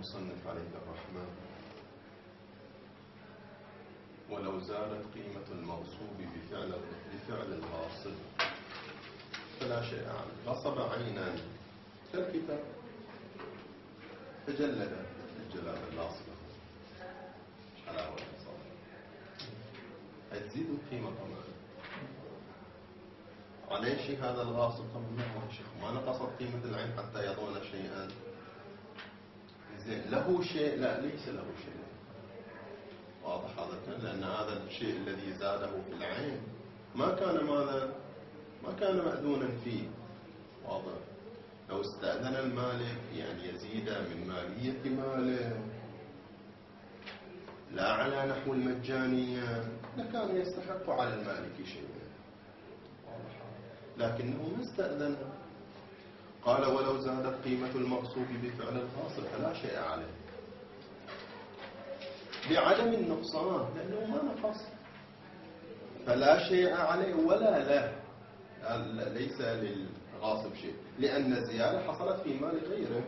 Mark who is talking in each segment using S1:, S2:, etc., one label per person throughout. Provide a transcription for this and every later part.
S1: المصنف عليه الرحمة: ولو زادت قيمة المغصوب بفعل الغاصب فلا شيء عنه. غصب عينا كالكتاب تجلد الجلاد اللاصقة حلاوة الغصب، هتزيد قيمة كمان عليه شيء. هذا الغاصب ما نقصت قيمة العين حتى يظن شيئا. زين له شيء؟ لا، ليس له شيء. واضح هذا؟ لأن هذا الشيء الذي زاده في العين ما كان ماذا؟ ما كان مأذونا فيه. واضح؟ لو استأذن المالك أن يزيد من مالية ماله لا على نحو المجانية لكان يستحق على المالك شيئا. لكنه ما استأذن. قال: ولو زادت قيمة المغصوب بفعل الغاصب فلا شيء عليه، بعدم النقصان، لأنه ما نقص، فلا شيء عليه ولا له، ليس للغاصب شيء، لأن الزيادة حصلت في مال غيره.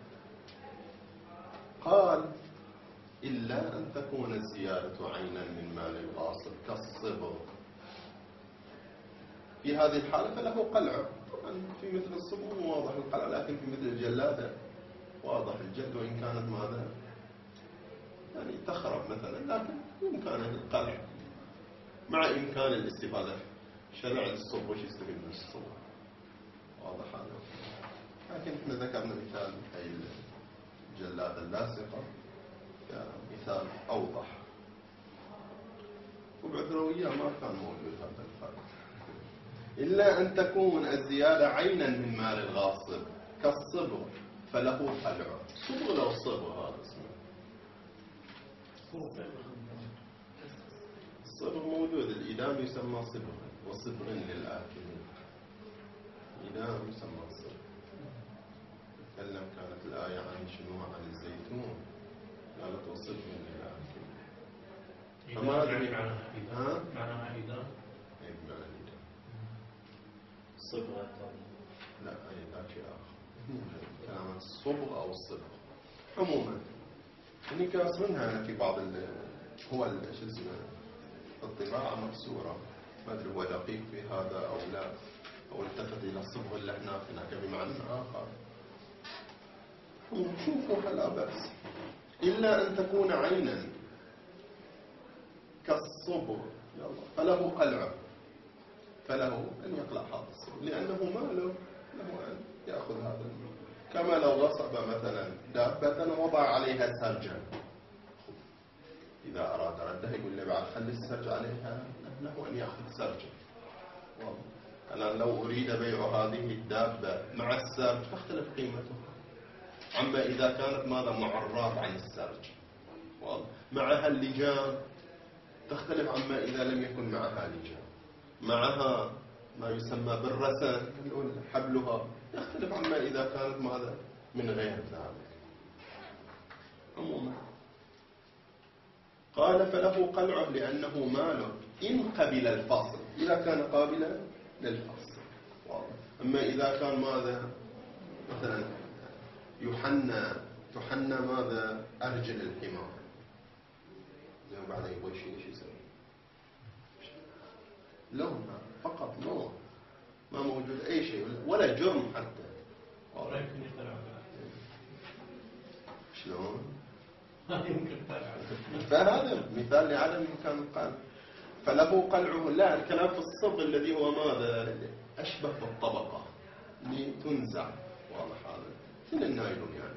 S1: قال: إلا أن تكون الزيادة عينا من مال الغاصب كالصبغ، في هذه الحالة فله قلع. طبعا في مثل الصبغ واضح القلع، لكن في مثل الجلادة واضح الجلد، وإن كانت ماذا يعني تخرب مثلا، لكن بإمكانه القلع مع إمكان الاستفادة. شرع الصبغ وش يستفيد من الصبغ؟ واضح هذا. لكن احنا ذكرنا مثال هي الجلادة اللاصقة كمثال أوضح، وبعذروية ما كان موجود هذا الفرق. إلا أن تكون الزيادة عينا من مال الغاصب كالصبغ فله قلع. صبغ لو الصبغ هذا اسمه الصبغ موجود. الإدام يسمى صبغ، وصبغ للآكلين. الإدام يسمى صبغ. تكلم كانت الآية عن شنو؟ عن الزيتون، قالت وصبغ للآكلين. فما أدري
S2: معناها إدام.
S1: أي بمعنى الإدام.
S2: صبغة
S1: لا، أي ذاك شيء آخر. كلام الصبغ أو الصبغ عموما. يعني كاسرنها في بعض هو شو اسمه الطباعة مكسورة، ما أدري هو دقيق في هذا أو لا، أو التفت إلى الصبغ اللي احنا هناك بمعنى آخر. شوفوا فلا بأس. إلا أن تكون عينا كالصبغ فله قلع، فله أن يقلع هذا الصبغ، لأنه ماله، له أن يأخذ هذا المال. كما لو غصب مثلا دابة ووضع عليها سرجا، إذا أراد ردها يقول له بعد خلي السرج عليها، له أن يأخذ سرجا. أنا لو أريد بيع هذه الدابة مع السرج تختلف قيمته عما إذا كانت ماذا معرض عن السرج. معها اللجام تختلف عما إذا لم يكن معها لجام. معها ما يسمى بالرسن حبلها يختلف عما إذا كانت ماذا من غير ذلك. عموما قال: فله قلعه لأنه ماله إن قبل الفصل، إذا كان قابلا للفصل. أما إذا كان ماذا مثلا تحنى ماذا أرجل الحمار، زي ما بعد يبغى شيء يسوي لون فقط، لون ما موجود أي شيء ولا جرم حتى. شلون؟ فهذا مثال لعدم إمكان القلع. فله قلعه. لا، الكلام في الصبغ الذي هو ماذا أشبه بالطبقة لتنزع. واضح هذا مثل النايلون يعني.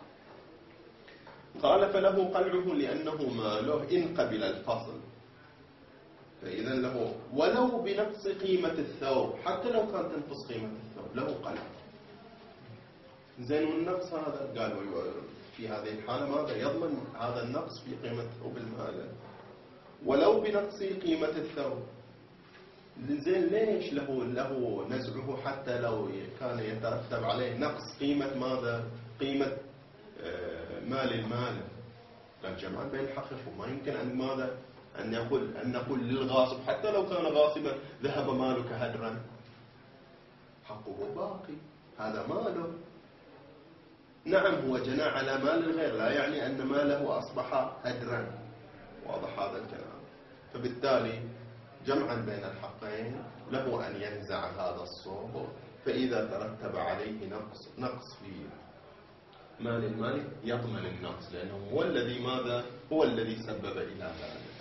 S1: قال: فله قلعه لأنه ماله إن قبل الفصل، فإذا له ولو بنقص قيمة الثوب، حتى لو كانت تنقص قيمة الثوب له قلع. زين، والنقص هذا قالوا في هذه الحالة ماذا يضمن هذا النقص في قيمة الثوب المال ولو بنقص قيمة الثوب. زين، ليش له نزعه حتى لو كان يترتب عليه نقص قيمة ماذا؟ قيمة مال المال. قال جمعا بين الحقيقة، وما يمكن أن ماذا أن نقول للغاصب حتى لو كان غاصبا ذهب مالك هدرا، حقه باقي، هذا ماله. نعم هو جنى على مال الغير، لا يعني أن ماله أصبح هدرا. واضح هذا الكلام؟ فبالتالي جمعا بين الحقين له أن ينزع هذا الصوب، فإذا ترتب عليه نقص في مال المالك يضمن النقص، لأنه هو الذي ماذا؟ هو الذي سبب إلى ذلك.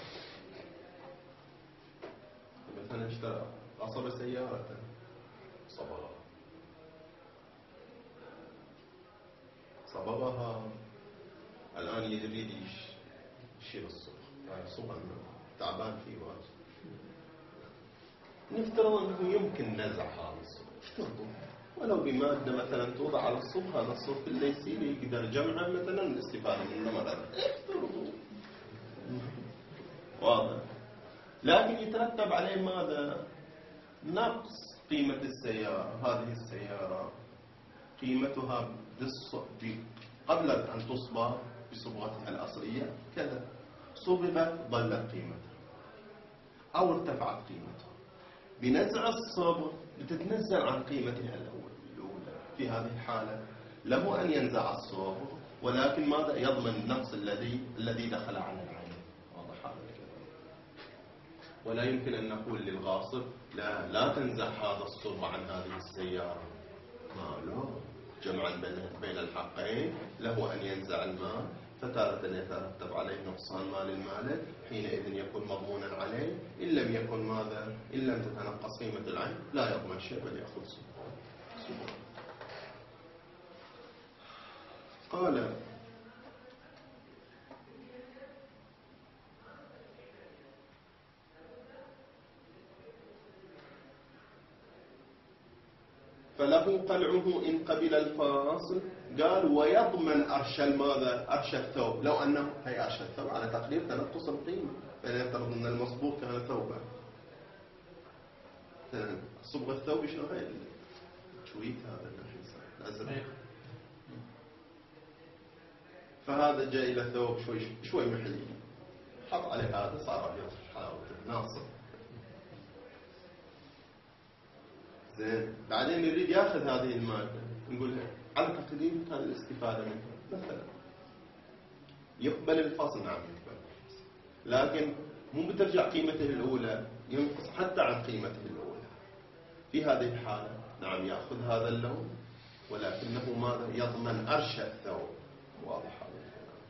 S1: مثلا اشترى غصب سيارة صبغها، الآن يريد يشيل الصبغ، الصبغ تعبان فيه واجد. نفترض أنه يمكن نزع هذا الصبغ، افترضوا ولو بمادة مثلا توضع على الصبغ، هذا الصبغ اللي يصير يقدر جمعا مثلا الاستفادة منه مرة، افترضوا. واضح؟ لكن يترتب عليه ماذا؟ نقص قيمة السيارة. هذه السيارة قيمتها قبل أن تصبغ بصبغتها الأصلية كذا، صبغت ظلت قيمتها أو ارتفعت قيمتها. بنزع الصبغ بتتنزل عن قيمتها الأولى. في هذه الحالة له أن ينزع الصبغ، ولكن ماذا؟ يضمن النقص الذي دخل على العين. واضح هذا الكلام؟ ولا يمكن أن نقول للغاصب لا تنزع هذا الصبغ عن هذه السيارة. لا، جمعا بين الحقين له أن ينزع المال، فتارة يترتب عليه نقصان مال المالك، حينئذ يكون مضمونا عليه. إن لم يكن ماذا؟ إن لم تتنقص قيمة العين لا يضمن شيء بل يأخذ صبغ. قال فله قلعه إن قبل الفاصل. قال ويضمن أرش ماذا؟ أرش الثوب، لو أنه هي أرش الثوب على تقدير تنقص القيمة، فنفترض أن المصبوغ كان ثوبا، صبغ الثوب شنو هي التويت هذا الأزرق، فهذا جاء إلى ثوب شوي محلي، حط عليه هذا صار أبيض حلاوته ناصر. زين، بعدين يريد ياخذ هذه المادة، نقول له على تقدير هذه الاستفادة منها مثلا، يقبل الفصل؟ نعم يقبل، لكن مو بترجع قيمته الأولى، ينقص حتى عن قيمته الأولى. في هذه الحالة نعم يأخذ هذا اللون، ولكنه ماذا؟ يضمن أرش الثوب. واضح هذا الكلام؟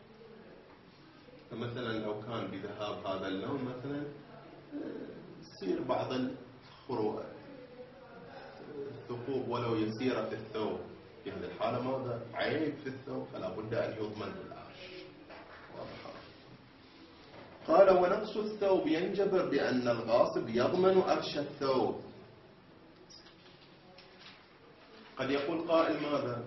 S1: فمثلا لو كان بذهاب هذا اللون مثلا يصير بعض الثقوب ولو يسيرة في الثوب، في هذه الحالة ماذا؟ عيب في الثوب، فلا بد أن يضمن بالأرش. واضح؟ قال ونقص الثوب ينجبر بأن الغاصب يضمن أرش الثوب. قد يقول قائل ماذا؟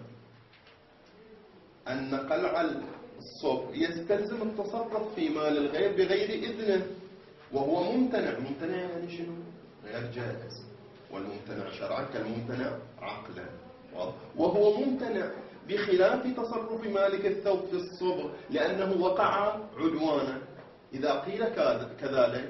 S1: أن قلع الصوب يستلزم التصرف في مال الغير بغير إذنه، وهو ممتنع. ممتنع يعني شنو؟ غير جائز، والممتنع شرعا كالممتنع عقلا. وهو ممتنع بخلاف تصرف مالك الثوب في الصبغ، لأنه وقع عدوانا. إذا قيل كذلك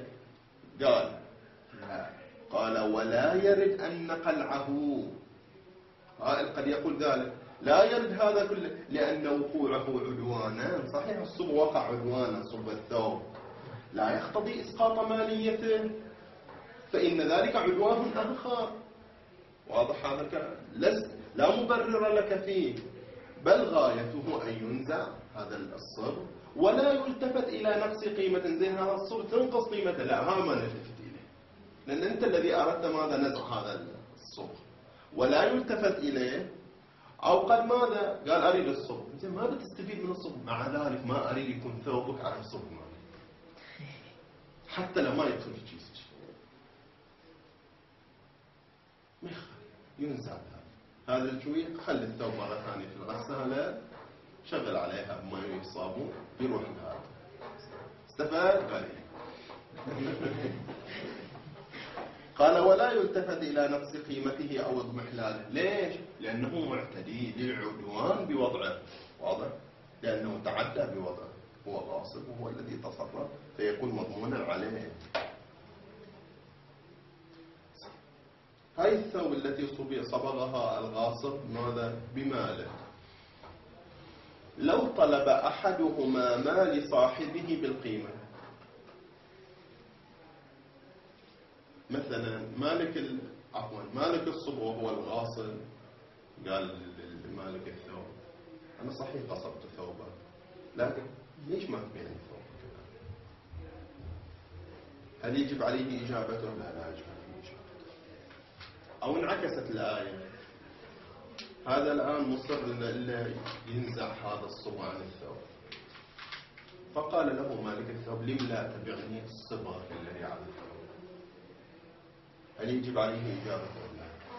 S1: قال ولا يرد أن قلعه، قد يقول ذلك لا يرد هذا كله لأن وقوعه عدوانا. صحيح الصبغ وقع عدوانا، صبغ الثوب، لا يقتضي إسقاط ماليته، فإن ذلك عدوان آخر. واضح هذا الكلام؟ لا مبرر لك فيه، بل غايته أن ينزع هذا الصبغ ولا يلتفت إلى نقص قيمة. زين هذا الصبغ تنقص قيمته، لا ما نلتفت إليه، لأن أنت الذي أردت ماذا؟ نزع هذا الصبغ، ولا يلتفت إليه. أو قد ماذا؟ قال أريد الصبغ، زين ما بتستفيد من الصبغ، مع ذلك ما أريد يكون ثوبك على الصبغ مالي، حتى لو ما يدخل في جيسك، ما يخالف ينزع هذا الجويق. خلي الثوب مرة ثانية في الغسالة، شغل عليها بماء صابون، يروح لهذا. استفاد؟ قال ولا يلتفت إلى نقص قيمته أو اضمحلاله. ليش؟ لأنه معتدي للعدوان بوضعه. واضح؟ لأنه تعدى بوضعه، هو غاصب وهو الذي تصرف، فيكون مضمونا عليه. هاي الثوب التي صبغها الغاصب ماذا؟ بماله. لو طلب أحدهما ما لصاحبه بالقيمة. مثلا مالك الصبغ وهو الغاصب قال لمالك الثوب: أنا صحيح غصبت ثوبك، لكن ليش ما تبيعني ثوبك؟ هل يجب عليه إجابته؟ لا يجب عليه إجابته. أو انعكست الآية: هذا الآن مصر ينزع هذا الصبغ عن الثوب، فقال له مالك الثوب: لم لا تبعني الصبغة الذي على الثوب؟ هل يجب عليه إجابته؟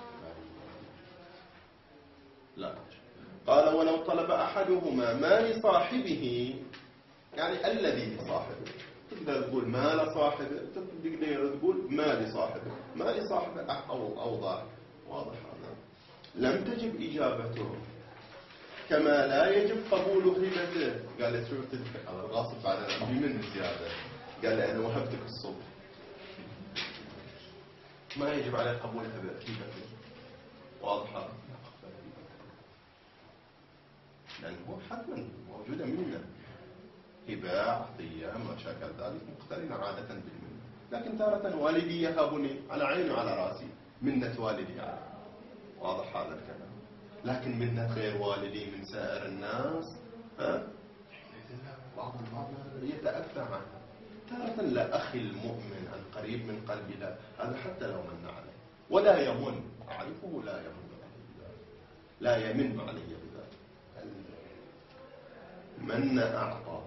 S1: لا. قال: ولو طلب أحدهما ما لصاحبه، يعني الذي لصاحبه. تقدر تقول ما لصاحبه، تقدر تقول ما لصاحبه. ما لصاحبه أوضح، واضح هذا. لم تجب إجابته، كما لا يجب قبول هبته. قال له: شو تدفع على الغاصب بعد بمن زيادة؟ قال له: أنا وهبتك الصبح. ما يجب عليه قبول هبته، واضحة، لأنه حتما موجودة منه هبة عطية ما شاكل ذلك مقترنة عادة بالمنة. لكن تارة والدي يهابني على عيني وعلى راسي، منة والدي على. واضح هذا الكلام. لكن منة غير والدي من سائر الناس، بعض يتأثر عنه. تارة لا، أخي المؤمن القريب من قلبي لا، هذا حتى لو من عليه ولا يمن، أعرفه لا يمن علي، لا يمن علي بذلك. من أعطى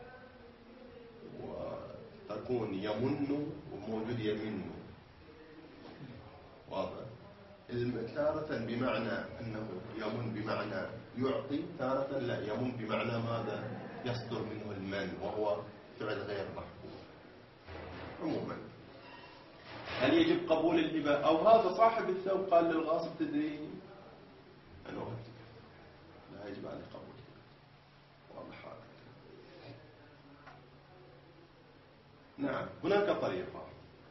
S1: وتكون يمن وموجود يمن، واضح. تارة بمعنى أنه يمن بمعنى يعطي، تارة لا، يمن بمعنى ماذا؟ يصدر منه المن، وهو فعل غير محبوب. عموما هل يجب قبول الهبة؟ أو هذا صاحب الثوب قال للغاصب: تدري أنا وهبتك، لا يجب عليه قبول. واضح هذا. نعم، هناك طريقة.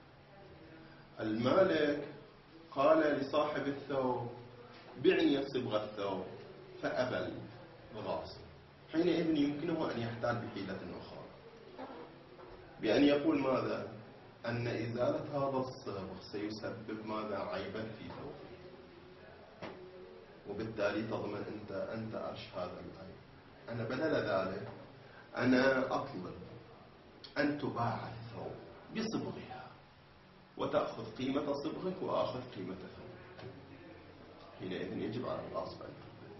S1: المالك قال لصاحب الثوب: بعني صبغ الثوب، فأبى الغاصب. حينئذ يمكنه أن يحتال بحيلة أخرى، بأن يقول ماذا؟ أن إزالة هذا الصبغ سيسبب ماذا؟ عيبا في ثوبه، وبالتالي تضمن أنت أرش هذا العيب. أنا بدل ذلك أنا أطلب أن تباع الثوب بصبغها، وتأخذ قيمة صبغك وأخذ قيمة ثوبك. حينئذ يجب على الغاصب أن يقبل.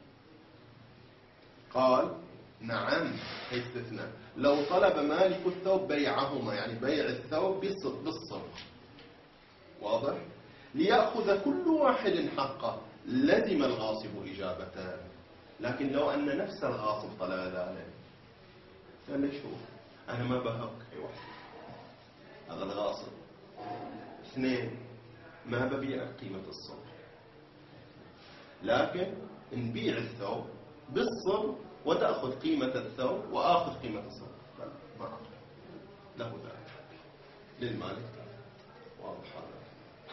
S1: قال: نعم، استثناء لو طلب مالك الثوب بيعهما، يعني بيع الثوب بالصبغ، واضح، ليأخذ كل واحد حقه، لزم الغاصب إجابته. لكن لو أن نفس الغاصب طلب ذلك، قال له: شوف، أنا ما بهبك أي واحد، هذا الغاصب. اثنين، ما ببيع قيمة الصبغ، لكن نبيع الثوب بالصبغ وتأخذ قيمة الثوب وآخذ قيمة الصبغ. ما أخذ له ذلك، للمالك. واضح هذا.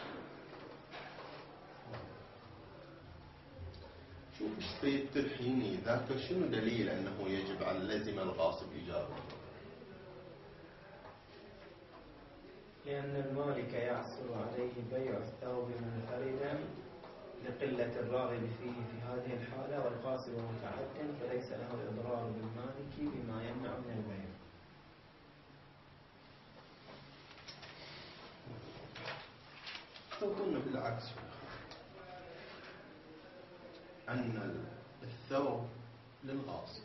S1: شوف السيد ترحيني ذاك شنو دليل أنه يجب على لزم الغاصب إجابته؟
S3: لأن المالك يعسر عليه بيع الثوب منفردا لقلة الراغب فيه في هذه الحالة، والغاصب متعد فليس له إضرار بالمالك بما يمنع من البيع.
S1: لو قلنا بالعكس، أن الثوب للغاصب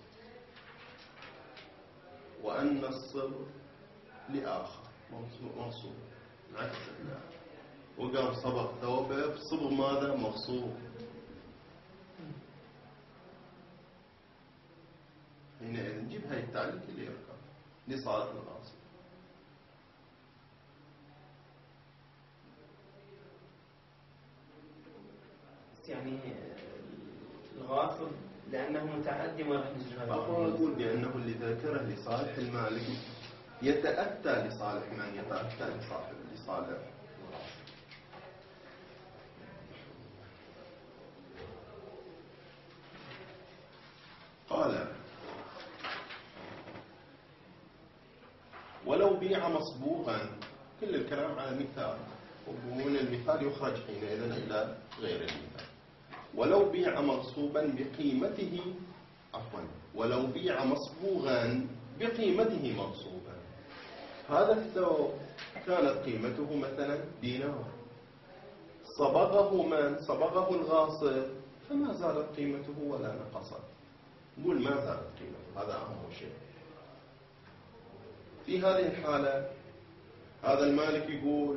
S1: وأن الصبغ لآخر مغصوب، عكس الله، وقام صبغ ثوبه بصبغ ماذا؟ مغصوب. حينئذ نجيب هاي التعليق اللي يركب لصالح الغاصب.
S3: يعني الغاصب لأنه متعدي ما راح نجهل.
S1: أقول بأنه اللي ذكره لصالح المالك يتأتى لصالح من؟ يتأتى لصالح. قال: بيع مصبوغا، كل الكلام على مثال، ومن المثال يخرج حينئذ إلى غير المثال. ولو بيع مغصوبا بقيمته، عفوا، ولو بيع مصبوغا بقيمته مغصوبا، هذا الثوب كانت قيمته مثلا دينار، صبغه من؟ صبغه الغاصب، فما زادت قيمته ولا نقصت. نقول ما زادت قيمته، هذا أهم شيء. في هذه الحالة هذا المالك يقول،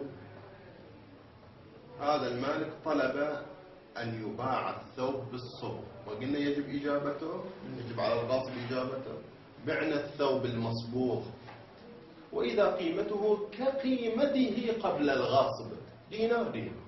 S1: هذا المالك طلب أن يباع الثوب بالصبغ، وقلنا يجب إجابته، يجب على الغاصب إجابته. بعنا الثوب المصبوغ، وإذا قيمته كقيمته قبل الغاصب، دينار دينار،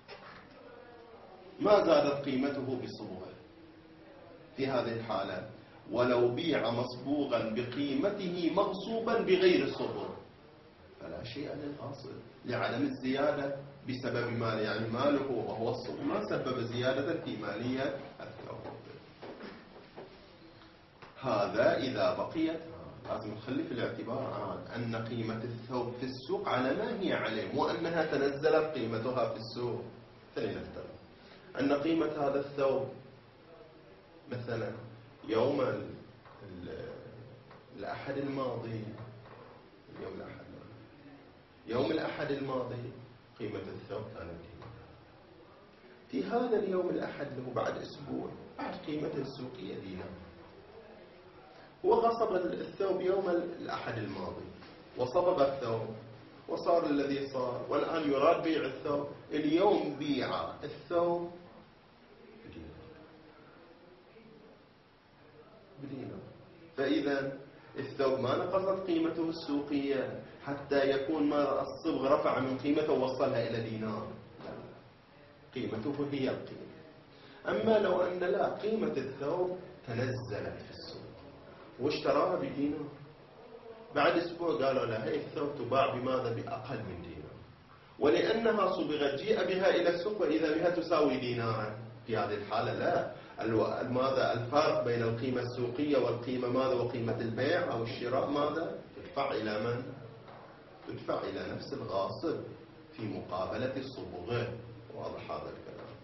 S1: ما زادت قيمته بصبغه. في هذه الحالة ولو بيع مصبوغا بقيمته مغصوبا بغير صبغ فلا شيء للغاصب لعدم الزيادة بسبب مال، يعني ماله وهو الصبغ ما سبب زيادة في مالية الثوب. هذا إذا بقيت، لازم نخلي في الاعتبار أن قيمة الثوب في السوق على ما هي عليه، وأنها تنزلت قيمتها في السوق. فلنفترض أن قيمة هذا الثوب مثلا يوم الأحد الماضي، يوم الأحد الماضي قيمة الثوب كانت دينار. في هذا اليوم الأحد له بعد أسبوع بعد قيمته السوقية دينار، هو غصب الثوب يوم الأحد الماضي وصبغ الثوب وصار الذي صار، والآن يراد بيع الثوب. اليوم بيع الثوب بدينار، فإذا الثوب ما نقصت قيمته السوقية حتى يكون ما الصبغ رفع من قيمته ووصلها إلى دينار، قيمته هي القيمة. أما لو أن لا، قيمة الثوب تنزلت في السوق واشتراها بدينار، بعد أسبوع قالوا له هي الثوب تباع بماذا؟ بأقل من دينار، ولأنها صبغت جيء بها إلى السوق وإذا بها تساوي دينارا. في هذه الحالة لا، ماذا الفارق بين القيمة السوقية والقيمة ماذا وقيمة البيع أو الشراء ماذا؟ تدفع إلى من؟ تدفع إلى نفس الغاصب في مقابلة الصبغة. واضح هذا الكلام؟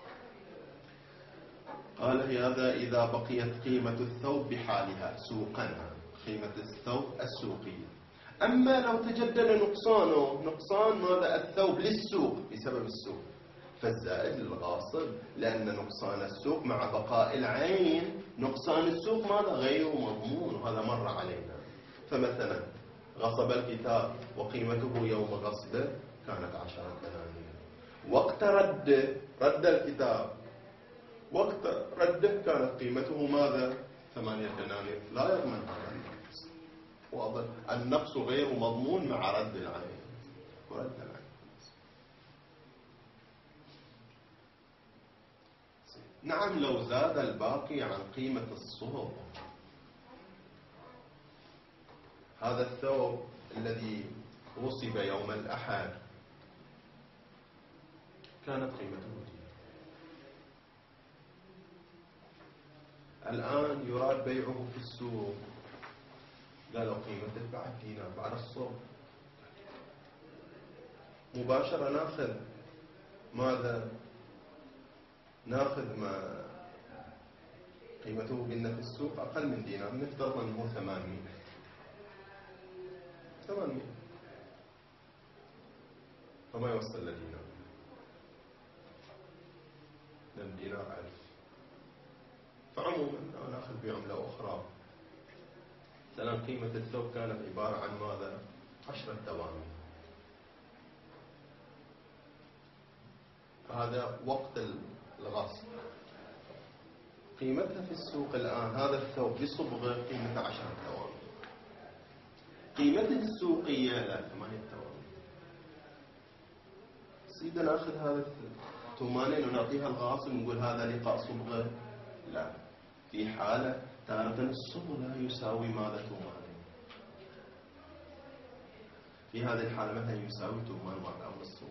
S1: قال هذا إذا بقيت قيمة الثوب بحالها سوقا، قيمة الثوب السوقية. أما لو تجدد نقصانه، نقصان ماذا؟ الثوب للسوق بسبب السوق، فالزائد للغاصب، لأن نقصان السوق مع بقاء العين، نقصان السوق ماذا؟ غير مضمون، وهذا مر علينا. فمثلا غصب الكتاب وقيمته يوم غصبه كانت 10 دنانير، وقت رد الكتاب، وقت رده كانت قيمته ماذا؟ 8 دنانير، لا يضمن هذا النقص. واضح؟ النقص غير مضمون مع رد العين ورد العين. نعم، لو زاد الباقي عن قيمة الصبغ، هذا الثوب الذي غصب يوم الأحد كانت قيمته دينار، الآن يراد بيعه في السوق، قالوا قيمته بعد دينار بعد الصبغ، مباشرة ناخذ ماذا؟ ناخذ ما قيمته قلنا في السوق أقل من دينار، نفترض أنه 800 فما يوصل لدينار، لأن دينار 1000. فعموما ناخذ بعملة أخرى، مثلا قيمة الثوب كانت عبارة عن ماذا؟ 10 دوامين، فهذا وقت الغصب. قيمتها في السوق الآن هذا الثوب بصبغه قيمته 10 دوامين، قيمته السوقية لا 8 دوامين. سيدا ناخذ هذا 8 ونعطيها الغاصب ونقول هذا لقاء صبغه؟ لا، في حالة تارة الصبغ لا يساوي ماذا؟ 8. في هذه الحالة مثلا يساوي 8 أو الصبغ.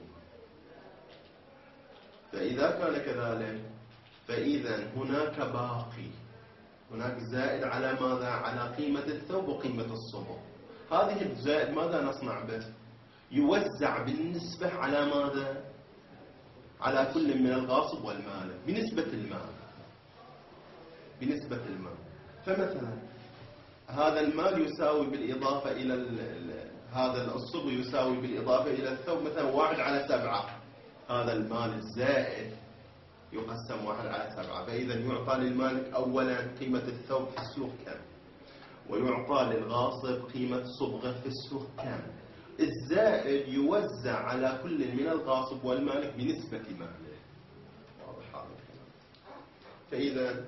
S1: فإذا كان كذلك فإذا هناك باقي، هناك زائد على ماذا؟ على قيمة الثوب وقيمة الصبغ. هذه الزائد ماذا نصنع به؟ يوزع بالنسبة على ماذا؟ على كل من الغاصب والمالك بنسبة المال. بنسبة المال. فمثلا هذا المال يساوي بالإضافة إلى هذا الصبغ يساوي بالإضافة إلى الثوب مثلا 1/7. هذا المال الزائد يقسم 1/7. فإذا يعطى للمالك أولا قيمة الثوب في السوق كم، ويعطى للغاصب قيمة صبغه في السوق كم. الزائد يوزع على كل من الغاصب والمالك بنسبة ماله. واضح هذا الكلام؟ فإذا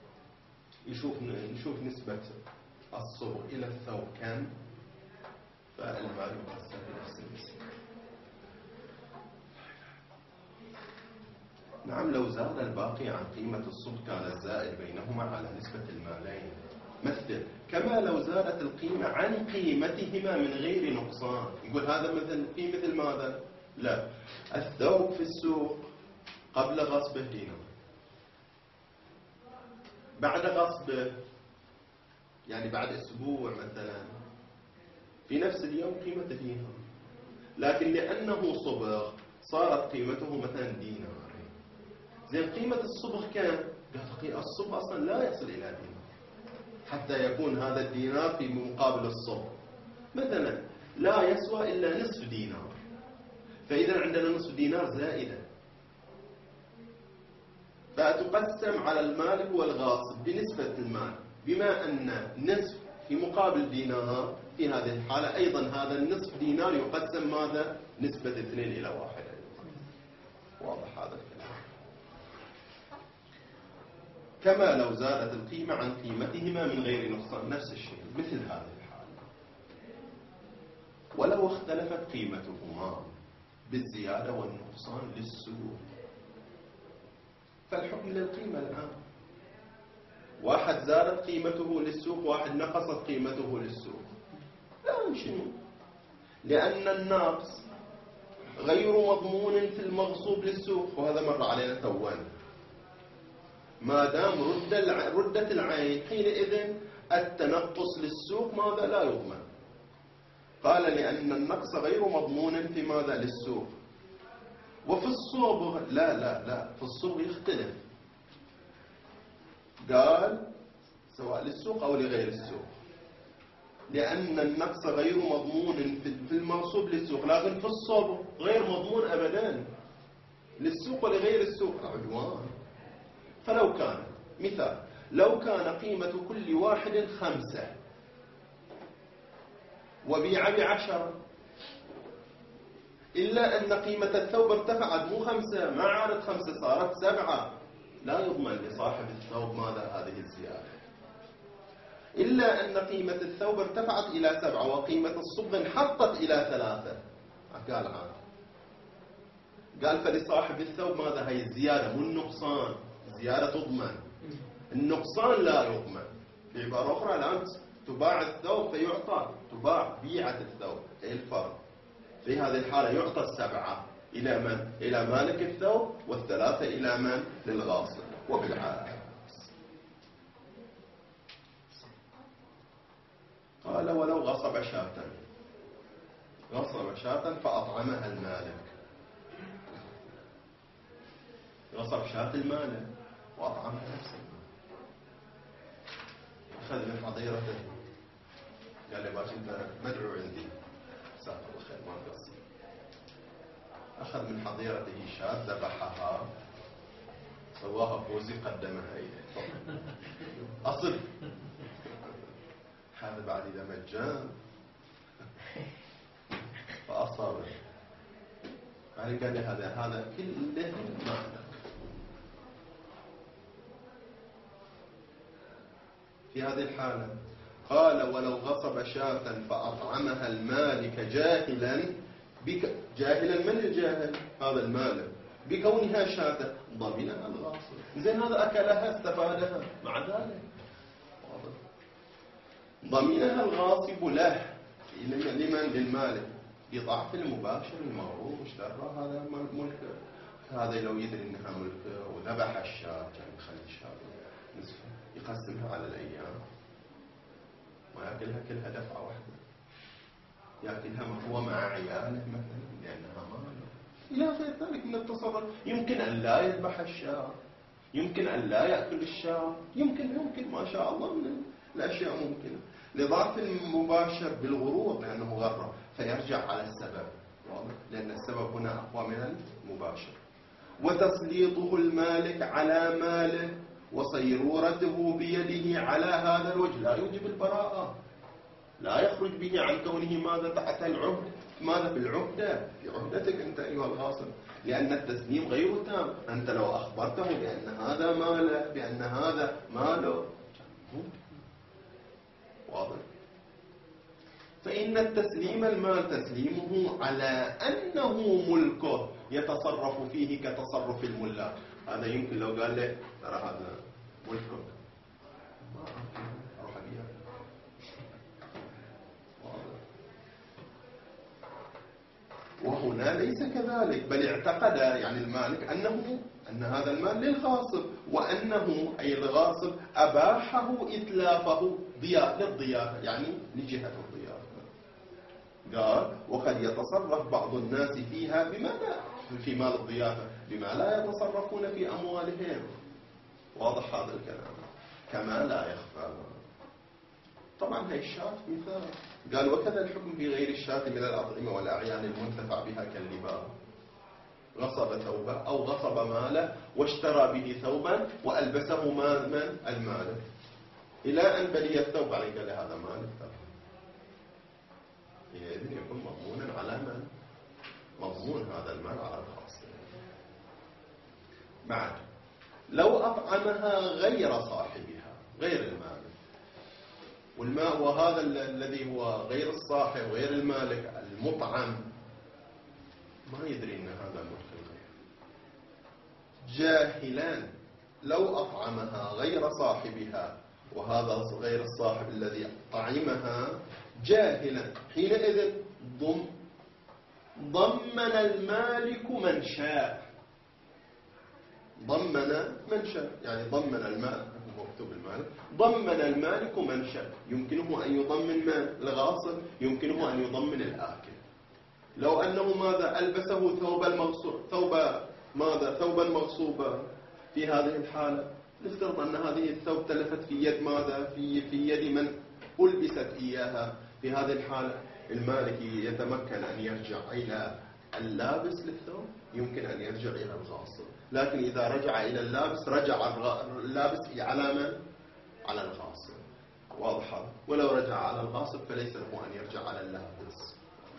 S1: نشوف نسبة الصبغ إلى الثوب كم، فالمال يقسم بنفس النسبة. نعم، لو زاد الباقي عن قيمة الصبغ كان الزائد بينهما على نسبة المالين. مثل كما لو زادت القيمة عن قيمتهما من غير نقصان. يقول هذا مثل ماذا؟ لا، الثوب في السوق قبل غصبه دينار، بعد غصبه يعني بعد أسبوع مثلا في نفس اليوم قيمته دينار، لكن لأنه صبغ صارت قيمته مثلا دينار. زين، قيمة الصبغ كم؟ قال الصبغ أصلا لا يصل إلى دينار حتى يكون هذا الدينار في مقابل الصبغ مثلا لا يسوى إلا نصف دينار. فإذا عندنا نصف دينار زائدة، فتقسم على المالك والغاصب بنسبة المال، بما أن نصف في مقابل دينار. في هذه الحالة أيضا هذا النصف دينار يقسم ماذا؟ نسبة 2:1. واضح هذا الكلام؟ كما لو زادت القيمة عن قيمتهما من غير نقصان، نفس الشيء مثل هذه الحالة. ولو اختلفت قيمتهما بالزيادة والنقصان للسوق، فالحكم للقيمة الآن. واحد زادت قيمته للسوق، واحد نقصت قيمته للسوق. لا، شنو؟ لأن النقص غير مضمون في المغصوب للسوق، وهذا مر علينا توان. ما دام ردت العين، حينئذ التنقص للسوق ماذا؟ لا يضمن. قال لأن النقص غير مضمون في ماذا؟ للسوق. وفي الصبغ لا، في الصبغ يختلف. قال سواء للسوق أو لغير السوق، لأن النقص غير مضمون في المغصوب للسوق، لكن في الصبغ غير مضمون أبدا للسوق ولغير السوق. عدوان. فلو كان مثال، لو كان قيمة كل واحد 5 وبيع ب10، إلا أن قيمة الثوب ارتفعت، مو 5، ما عادت 5 صارت 7، لا يضمن لصاحب الثوب ماذا؟ هذه الزيادة. إلا أن قيمة الثوب ارتفعت إلى 7 وقيمة الصبغ انحطت إلى 3. قال هذا، قال فلصاحب الثوب ماذا؟ هي الزيادة مو النقصان. الزيادة تضمن، النقصان لا يضمن. بعبارة أخرى، الآن تباع الثوب فيعطى، تباع بيعة الثوب، أي الفرق. في هذه الحالة يعطى 7 إلى من؟ إلى مالك الثوب، وال3 إلى من؟ للغاصب. وبالعكس. قال ولو غصب شاة فأطعمها المالك. غصب شاة المالك وأطعمها نفسه، أخذ من حظيرته، قال لي باش أنت مدعو عندي، ساق الخير ما تقصر. أخذ من حظيرته شاة، ذبحها، سواها بوزي، قدمها إليه. أصل هذا بعد إذا مجان فأصابه. قال لي هذا كله ما عندك. في هذه الحالة قال ولو غصب شاة فأطعمها المالك جاهلا من الجاهل؟ هذا المالك، بكونها شاة ضمنها الغاصب. زين، هذا أكلها استفادها، مع ذلك ضمنها الغاصب له. لمن؟ للمالك، بضعف المباشر المغروم. اشترى هذا ملكه، هذا لو يدري انها ملكه وذبح الشاة كان يخلي الشاة نصفه، يقسمها على الأيام، ما يأكلها كلها دفعة واحدة. يأكلها هو مع عياله مثلا لأنها ماله، إلى غير ذلك من التصرف. يمكن أن لا يذبح الشاة، يمكن أن لا يأكل الشاة، يمكن ما شاء الله من الأشياء ممكنة. لضعف المباشر بالغرور لأنه غرر فيرجع على السبب، لأن السبب هنا أقوى من المباشر. وتسليطه المالك على ماله وصيرورته بيده على هذا الوجه لا يوجب البراءة، لا يخرج به عن كونه ماذا تحت العهد، ماذا في العهدة، في عهدتك أنت أيها الغاصب، لأن التسليم غير تام. أنت لو أخبرته بأن هذا ماله، بأن هذا ماله، واضح. فإن التسليم المال تسليمه على أنه ملكه يتصرف فيه كتصرف الملاك. هذا يمكن لو قال له ترى هذا ملكك ما أروح أبيع، وهنا ليس كذلك، بل اعتقد يعني المالك أن هذا المال للغاصب، وأنه أي الغاصب أباحه إتلافه للضيافة، يعني لجهة الضيافة. قال وقد يتصرف بعض الناس فيها في مال الضيافة بما لا يتصرفون في أموالهم. واضح هذا الكلام كما لا يخفى. طبعا هي الشاة مثال. قال وكذا الحكم في غير الشاة من الأطعمة والأعيان المنتفع بها كاللباس. غصب ثوبه أو غصب ماله واشترى به ثوبا وألبسه من المالك إلى أن بلي الثوب عليه، قال هذا مالك، إذن يكون مضمونا على من؟ مضمون هذا المال على الخاص. بعد لو أطعمها غير صاحبها، غير المالك، والماء وهذا الذي هو غير الصاحب غير المالك المطعم ما يدري أن هذا ملك الغير، جاهلا لو أطعمها غير صاحبها وهذا غير الصاحب الذي طعمها جاهلا، حينئذ ضمن المالك من شاء، ضمن من شاء، يعني ضمن المال، مكتوب المالك، ضمن المالك من شاء. يمكنه أن يضمن من الغاصب، يمكنه أن يضمن الآكل. لو أنه ماذا ألبسه ثوبا مغصوبا في هذه الحالة، نفترض أن هذه الثوب تلفت في يد ماذا في يد من ألبست إياها. في هذه الحالة المالك يتمكن أن يرجع إلى اللابس للثوب، يمكن أن يرجع إلى الغاصب. لكن إذا رجع إلى اللابس رجع اللابس على من؟ على الغاصب. واضح هذا. ولو رجع على الغاصب فليس له أن يرجع على اللابس.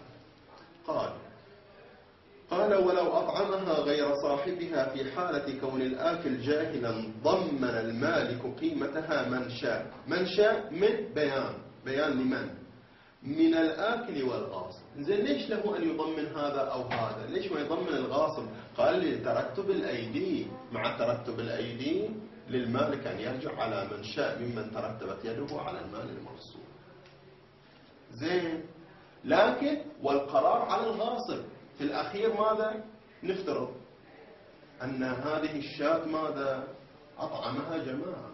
S1: قال ولو أطعمها غير صاحبها في حالة كون الآكل جاهلا ضمن المالك قيمتها من شاء من بيان لمن؟ من الآكل والغاصب. زين ليش له أن يضمن هذا أو هذا؟ ليش ما يضمن الغاصب؟ قال لي ترتب الأيدي، مع ترتب الأيدي للمالك أن يرجع على من شاء ممن ترتبت يده على المال المغصوب. زين، لكن والقرار على الغاصب. في الأخير ماذا؟ نفترض أن هذه الشاة ماذا؟ أطعمها جماعة،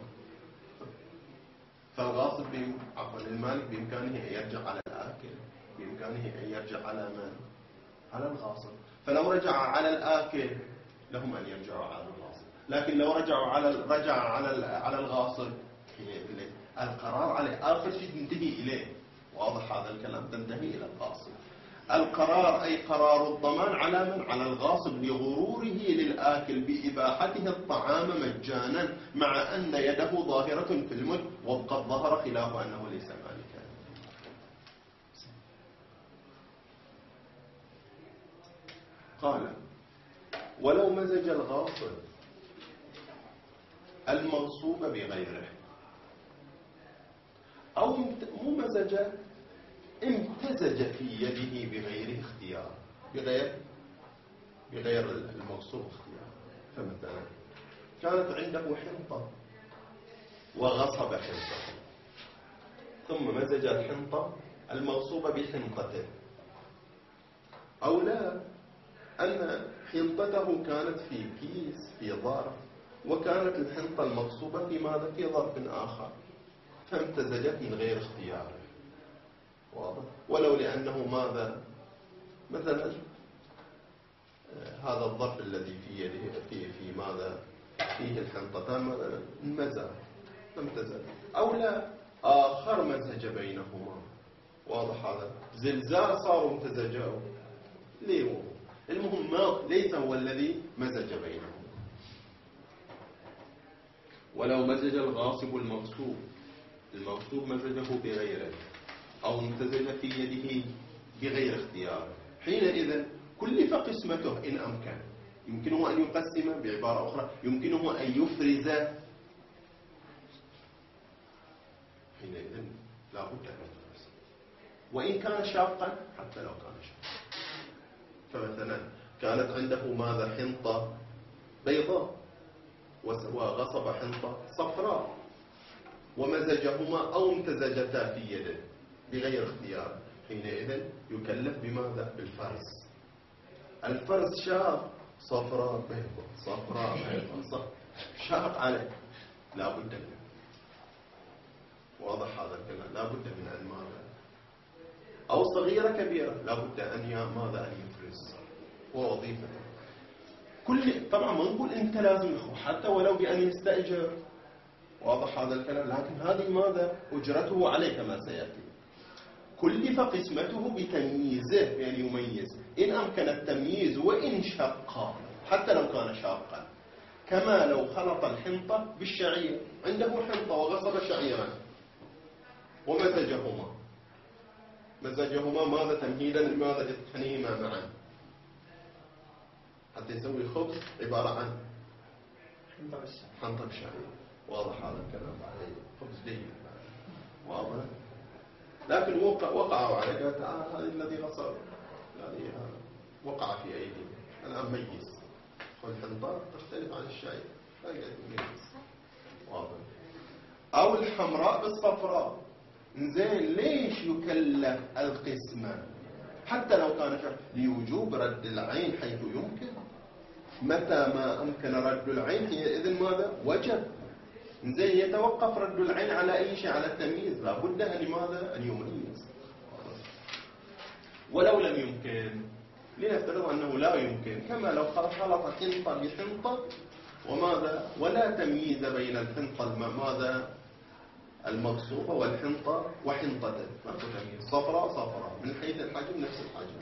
S1: فالغاصب المالك بإمكانه أن يرجع على الآكل، بإمكانه أن يرجع على من؟ على الغاصب. فلو رجع على الآكل لهم أن يرجعوا على الغاصب، لكن لو رجع على الغاصب القرار عليه، آخر شيء تنتهي إليه. واضح هذا الكلام؟ تنتهي إلى الغاصب. القرار أي قرار الضمان على من؟ على الغاصب لغروره للآكل بإباحته الطعام مجانا، مع أن يده ظاهرة في الملك، وقد ظهر خلاف أنه ليس مالكا. قال ولو مزج الغاصب المغصوب بغيره، أو مو مزج، امتزج في يده بغير اختيار، بغير المغصوب اختيار. فمثلا كانت عنده حنطة وغصب حنطة، ثم مزج الحنطة المغصوبة بحنطته، أو لا، أن حنطته كانت في كيس في ظرف، وكانت الحنطة المغصوبة في ماذا؟ في ظرف آخر، فامتزجت من غير اختياره. واضح. ولو لأنه ماذا مثلا هذا الظرف الذي في يده في ماذا فيه الحنطتان مثلا مزج امتزج أو لا آخر مزج بينهما. واضح هذا زلزال صاروا امتزجوا ليه المهم ما ليس هو الذي مزج بينهما. ولو مزج الغاصب المغصوب مزجه بغيره أو امتزج في يده بغير اختيار حينئذ كلف قسمته إن أمكن. يمكنه أن يقسم بعبارة أخرى يمكنه أن يفرز حينئذ لا بد من الفرز وإن كان شاقا حتى لو كان شاقا. فمثلا كانت عنده ماذا حنطة بيضاء وغصب حنطة صفراء ومزجهما أو امتزجتا في يده بغير اختيار حينئذ يكلف بماذا؟ بالفرز. الفرز شاق صفراء بيضاء صفراء بيضاء شاق عليه لا بد منه. واضح هذا الكلام. لا بد من أن ماذا أو صغيرة كبيرة لا بد أن ماذا أن يفرز ووظيفته كل. طبعا ما نقول أنت لازم حتى ولو بأن يستأجر. واضح هذا الكلام. لكن هذه ماذا أجرته عليه كما سيأتي. كلف قسمته بتمييزه يعني يميز إن أمكن التمييز وإن شق حتى لو كان شاقا. كما لو خلط الحنطة بالشعير. عنده حنطة وغصب شعيرا ومزجهما ماذا تمهيدا لماذا يطحنهما معا حتى يسوي خبز عبارة عن حنطة بالشعير. واضح هذا الكلام. عليه خبز جيد واضح. لكن وقعوا عليه قال تعال هذا الذي غصب الذي وقع في أيدي الآن ميز. والحنطة تختلف عن الشعير ميز. واضح. أو الحمراء بالصفراء. زين ليش يكلف القسمة حتى لو كان لوجوب رد العين حيث يمكن. متى ما أمكن رد العين إذن ماذا وجب. زين يتوقف رد العين على أي شيء على التمييز. لا بد أن ماذا أن يميز. ولو لم يمكن لنفترض أنه لا يمكن كما لو خلط حنطة بحنطة وماذا ولا تمييز بين الحنطة ماذا المغصوبة والحنطة وحنطته ما في تمييز. صفراء من حيث الحجم نفس الحجم.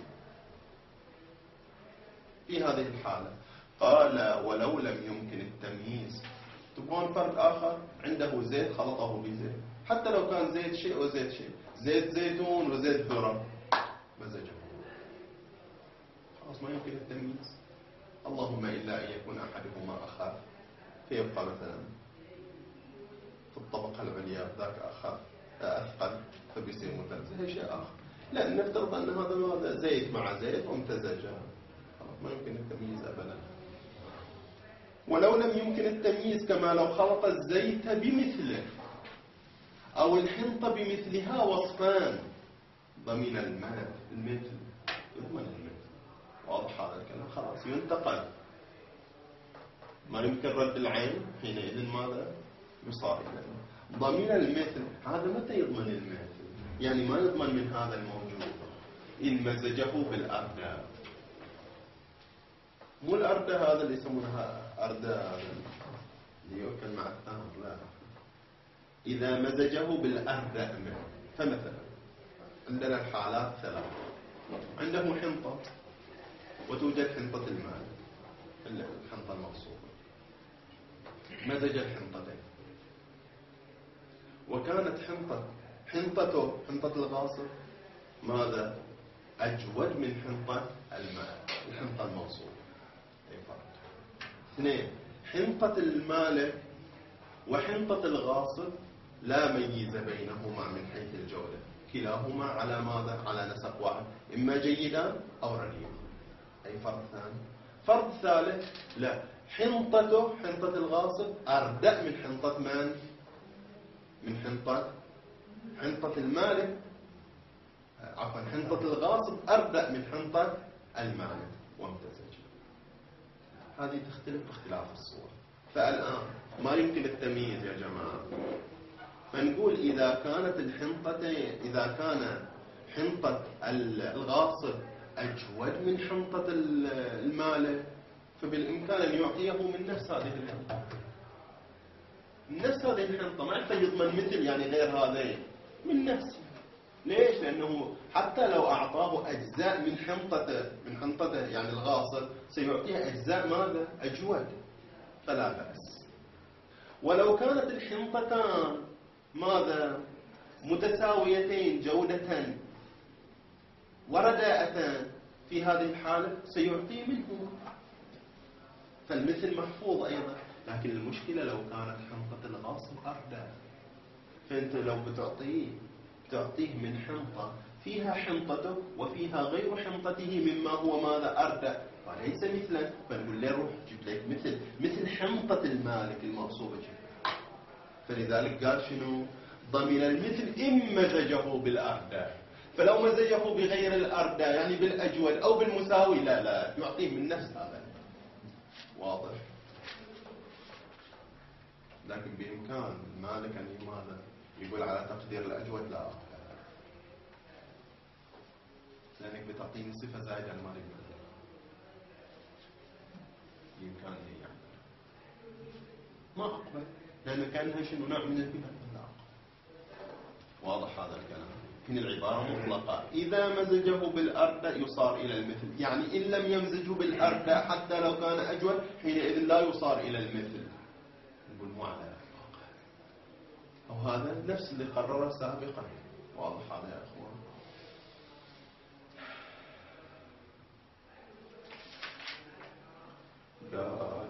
S1: في هذه الحالة قال ولو لم يمكن التمييز. تكون فرد آخر عنده زيت خلطه بزيت حتى لو كان زيت شيء وزيت شيء زيت زيتون وزيت ذرة مزجه خلاص ما يمكن التمييز. اللهم إلا أن يكون أحدهما أخف فيبقى مثلا في الطبقة العليا ذاك أخف أثقل فبيصير متمزج. هي شيء آخر. لا نفترض أن هذا زيت مع زيت وامتزجا ما يمكن التمييز أبدا. ولو لم يمكن التمييز كما لو خلط الزيت بمثله أو الحنطة بمثلها وصفان ضمن الماء المثل يضمن المثل. واضح هذا الكلام. خلاص ينتقل ما يمكن رد العين حينئذ ماذا يصار ضمن المثل. هذا متى يضمن المثل يعني ما يضمن من هذا الموجود إن مزجه بالأردى. مو الأردى هذا اللي يسمونها أردى اللي يؤكل مع التمر لا. إذا مزجه بالأردى فمثلا عندنا الحالات ثلاث. عنده حنطة وتوجد حنطة الماء الحنطة المغصوبة مزج الحنطتين وكانت حنطة الغاصب ماذا أجود من حنطة الماء الحنطة المغصوبة. اثنين حنطة المالك وحنطة الغاصب لا ميز بينهما من حيث الجودة. كلاهما على ماذا على نسق واحد إما جيدان أو رديئان. أي فرق ثاني. فرق ثالث لا حنطة الغاصب أردأ من حنطة من؟ من حنطة المالك عفوا حنطة الغاصب أردأ من حنطة المالك وامتزج. هذه تختلف باختلاف الصور. فالآن ما يمكن التمييز يا جماعة. فنقول إذا كان حنطة الغاصب أجود من حنطة المالك، فبالإمكان أن يعطيه من نفس هذه الحنطة. نفس هذه الحنطة ما يحتاج يضمن مثل يعني غير هذين، من نفسه. ليش؟ لأنه حتى لو أعطاه أجزاء من حنطته يعني الغاصب سيعطيه أجزاء ماذا؟ أجود، فلا بأس. ولو كانت الحنطتان ماذا؟ متساويتين جودة ورداءة، في هذه الحالة سيعطي منه، فالمثل محفوظ أيضا. لكن المشكلة لو كانت حنطة الغاصب أردى، فأنت لو تعطيه من حنطة فيها حنطته وفيها غير حنطته مما هو ماذا؟ أردى، وليس مثلا، فنقول له روح جيب لك مثل حنطة المالك المغصوبة. فلذلك قال شنو؟ ضمن المثل إن مزجه بالأردى. فلو مزجه بغير الأردى يعني بالأجود أو بالمساوي لا يعطيه من نفس هذا. واضح؟ لكن بإمكان المالك أن ماذا؟ يقول على تقدير الأجود لا، لأنك بتعطيني صفة زائدة المالك بإمكانه يعني ما أقبل، لأنه كأنها شنو نوع من البناء. واضح هذا الكلام؟ هنا العبارة مطلقة. إذا مزجه بالأردى يصار إلى المثل، يعني إن لم يمزجه بالأردى حتى لو كان أجود حينئذ لا يصار إلى المثل. نقول مو على الواقع، أو هذا نفس اللي قرره سابقا. واضح هذا يا أخوان؟ قال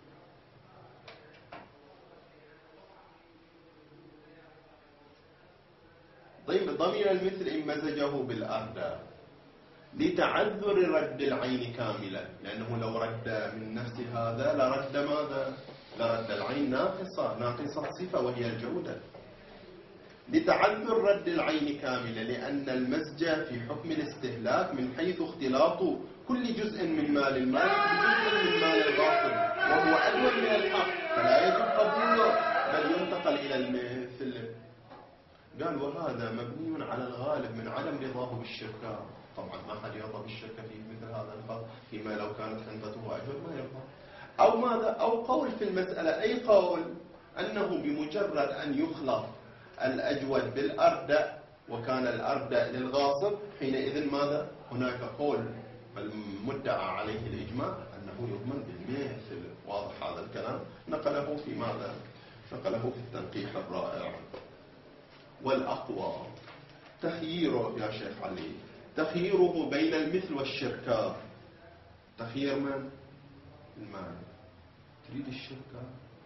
S1: ضمن المثل إن مزجه بالأردى لتعذر رد العين كاملة، لأنه لو رد من نفس هذا لرد ماذا؟ لرد العين ناقصة صفة وهي الجودة. لتعذر رد العين كاملة، لأن المزج في حكم الاستهلاك من حيث اختلاط كل جزء من مال المالك بجزء من مال الغاصب، وهو أدون من الحق، فلا يجب قبوله بل ينتقل إلى المثل. قال وهذا مبني على الغالب من عدم رضاه بالشركة. طبعا ما حد يرضى بالشركة في مثل هذا الخط، فيما لو كانت حنطته أجود ما يرضى. أو ماذا؟ أو قول في المسألة، أي قول أنه بمجرد أن يخلط الأجود بالأردى وكان الأردى للغاصب حينئذ ماذا؟ هناك قول المدعى عليه الإجماع أنه يضمن بالمثل. واضح هذا الكلام؟ نقله في ماذا؟ نقله في التنقيح الرائع. والأقوى تخييره يا شيخ علي، تخييره بين المثل والشركة. تخيير من؟ المال. تريد الشركة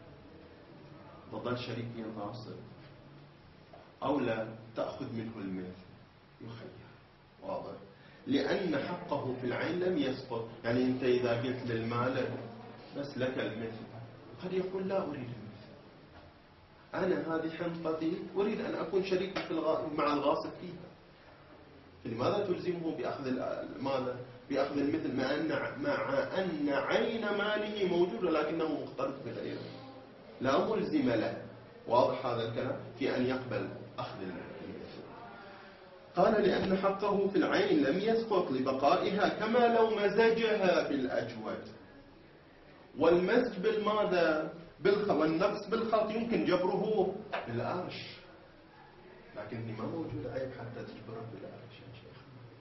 S1: تظل شريكي غاصب أو لا تأخذ منه المثل، يخير. واضح؟ لأن حقه في العين لم يسقط. يعني أنت إذا قلت للمالك بس لك المثل، قد يقول لا أريد المثل، أنا هذه حنطتي أريد أن أكون شريكا مع الغاصب فيها. فلماذا تلزمه بأخذ ماذا؟ بأخذ المثل مع أن عين ماله موجودة لكنه مختلط بغيره، لا ملزم له. واضح هذا الكلام؟ في أن يقبل أخذ المثل. قال لأن حقه في العين لم يسقط لبقائها كما لو مزجها بالأجود. والمزج بالماذا؟ والنقص بالخلط يمكن جبره بالأرش، لكن ما موجود عيب حتى تجبره بالأرش يا شيخ.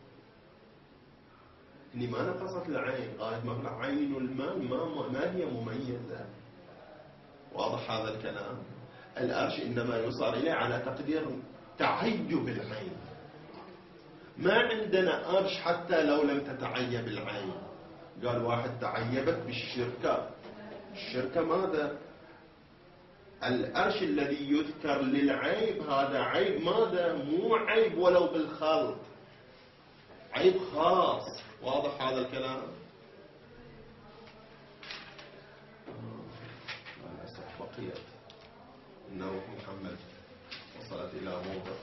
S1: إني ما نقصت العين، غاية ما عين المال ما هي مميزة. واضح هذا الكلام؟ الأرش إنما يصار إليه على تقدير تعيب العين. ما عندنا أرش حتى لو لم تتعيب العين. قال واحد تعيبت بالشركة، الشركة ماذا؟ الأرش الذي يذكر للعيب هذا عيب ماذا؟ مو عيب ولو بالخلط، عيب خاص. واضح هذا الكلام؟ للأسف بقيت إنه محمد وصلت إلى موضع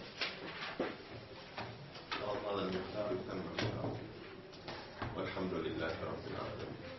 S1: هذا المقدار يتم والحمد لله رب العالمين.